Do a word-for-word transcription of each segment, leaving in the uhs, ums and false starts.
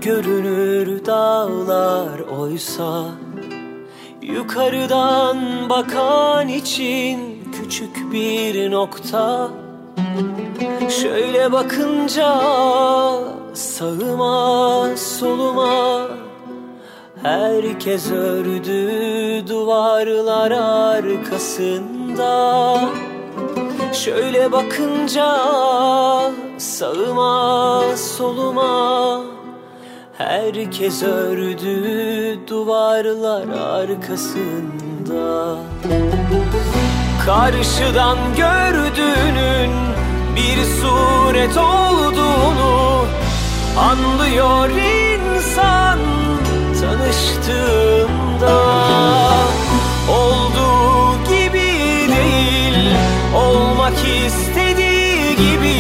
görünür dağlar oysa, yukarıdan bakan için küçük bir nokta. Şöyle bakınca sağıma soluma, herkes ördü duvarlar arkasında. Şöyle bakınca sağıma soluma, herkes ördü duvarlar arkasında. Karşıdan gördüğünün bir suret olduğunu anlıyor insan tanıştığında. Olduğu gibi değil, olmak istediği gibi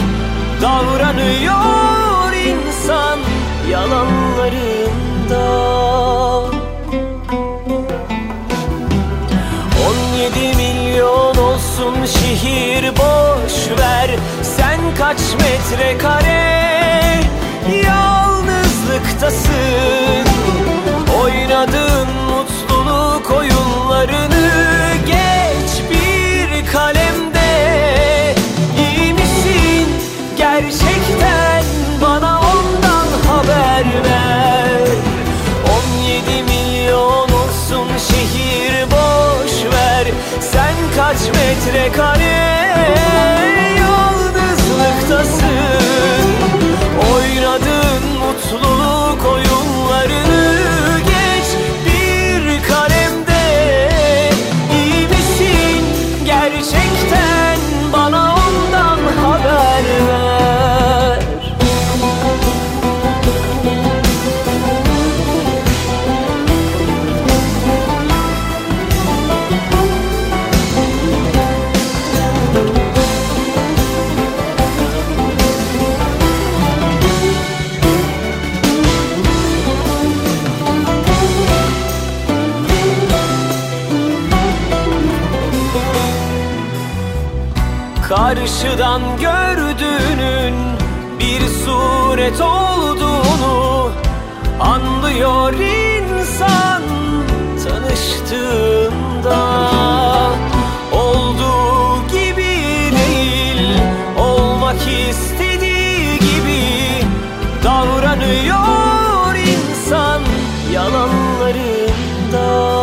davranıyor insan yalanlarında. On yedi milyon olsun şehir boş ver, sen kaç metrekare yalnızlıktasın. Oynadığın mutluluk oyunlarını geç bir kalemde. İyi misin gerçekten, bana ondan haber ver. On yedi milyon olsun şehir boş ver, sen kaç metrekare yalnızlıktasın. Oynadığın mutluluk oyunlarını geç bir kalemde. İyi misin gerçekten, bana ondan haber ver. Karşıdan gördüğünün bir suret olduğunu anlıyor insan tanıştığında. Olduğu gibi değil, olmak istediği gibi davranıyor insan yalanlarında.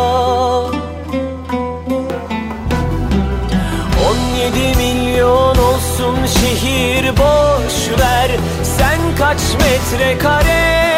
On yedi milyon olsun şehir boş ver, sen kaç metrekare